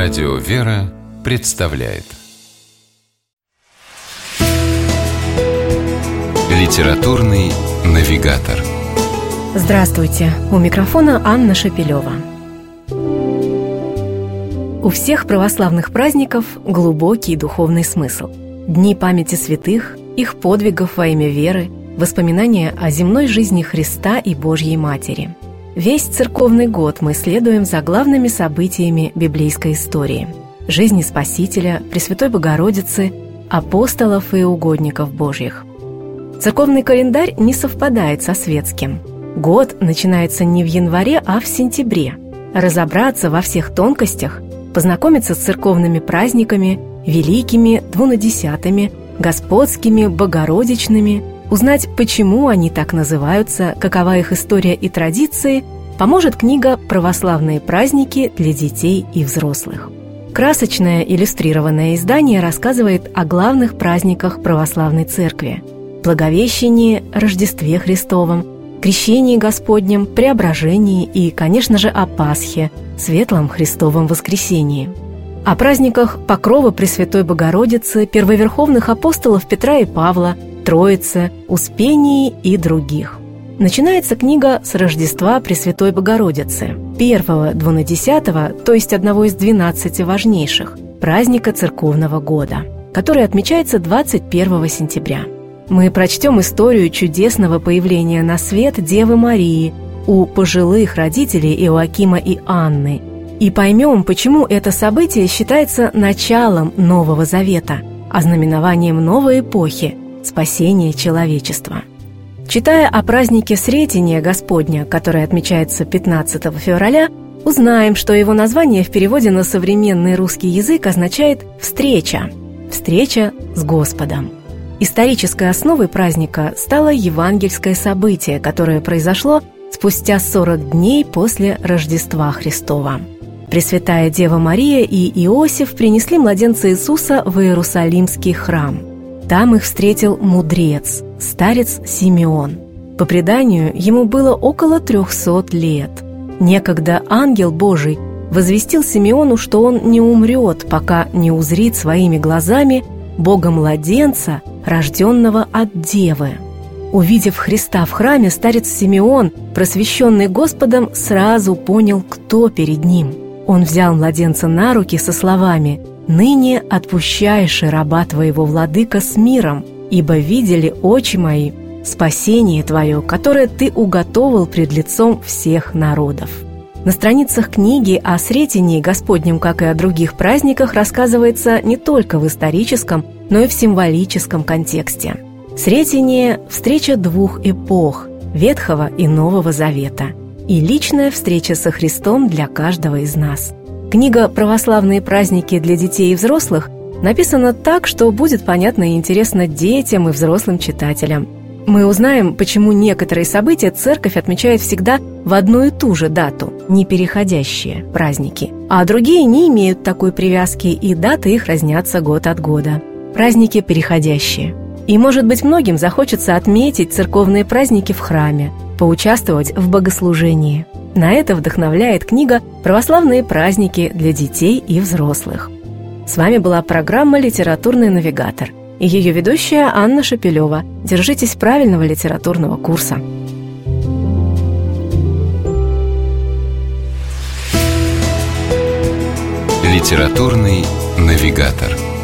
Радио «Вера» представляет Литературный навигатор. Здравствуйте! У микрофона Анна Шапилева. У всех православных праздников глубокий духовный смысл. Дни памяти святых, их подвигов во имя веры, воспоминания о земной жизни Христа и Божьей Матери. Весь церковный год мы следуем за главными событиями библейской истории – жизни Спасителя, Пресвятой Богородицы, апостолов и угодников Божьих. Церковный календарь не совпадает со светским. Год начинается не в январе, а в сентябре. Разобраться во всех тонкостях, познакомиться с церковными праздниками, великими, двунадесятыми, господскими, богородичными, узнать, почему они так называются, какова их история и традиции, поможет книга «Православные праздники для детей и взрослых». Красочное иллюстрированное издание рассказывает о главных праздниках православной церкви – Благовещении, Рождестве Христовом, Крещении Господнем, Преображении и, конечно же, о Пасхе, Светлом Христовом Воскресении. О праздниках Покрова Пресвятой Богородицы, первоверховных апостолов Петра и Павла, Троицы, Успении и других. Начинается книга с Рождества Пресвятой Богородицы, первого двунадесятого, то есть одного из 12 важнейших, праздника церковного года, который отмечается 21 сентября. Мы прочтем историю чудесного появления на свет Девы Марии у пожилых родителей Иоакима и Анны и поймем, почему это событие считается началом Нового Завета, ознаменованием новой эпохи – спасения человечества. Читая о празднике Сретения Господня, который отмечается 15 февраля, узнаем, что его название в переводе на современный русский язык означает «встреча», «встреча с Господом». Исторической основой праздника стало евангельское событие, которое произошло спустя 40 дней после Рождества Христова. Пресвятая Дева Мария и Иосиф принесли младенца Иисуса в Иерусалимский храм. Там их встретил мудрец, старец Симеон. По преданию, ему было около 300 лет. Некогда ангел Божий возвестил Симеону, что он не умрет, пока не узрит своими глазами Бога-младенца, рожденного от Девы. Увидев Христа в храме, старец Симеон, просвещенный Господом, сразу понял, кто перед ним. Он взял младенца на руки со словами: «Ныне отпущаешь раба твоего, владыка, с миром, ибо видели очи мои спасение твое, которое ты уготовил пред лицом всех народов». На страницах книги о Сретении Господнем, как и о других праздниках, рассказывается не только в историческом, но и в символическом контексте. Сретение – встреча двух эпох – Ветхого и Нового Завета, и личная встреча со Христом для каждого из нас. Книга «Православные праздники для детей и взрослых» написана так, что будет понятно и интересно детям и взрослым читателям. Мы узнаем, почему некоторые события церковь отмечает всегда в одну и ту же дату, не переходящие праздники, а другие не имеют такой привязки, и даты их разнятся год от года. Праздники переходящие. И, может быть, многим захочется отметить церковные праздники в храме, поучаствовать в богослужении. На это вдохновляет книга «Православные праздники для детей и взрослых». С вами была программа «Литературный навигатор» и ее ведущая Анна Шапилева. Держитесь правильного литературного курса. Литературный навигатор.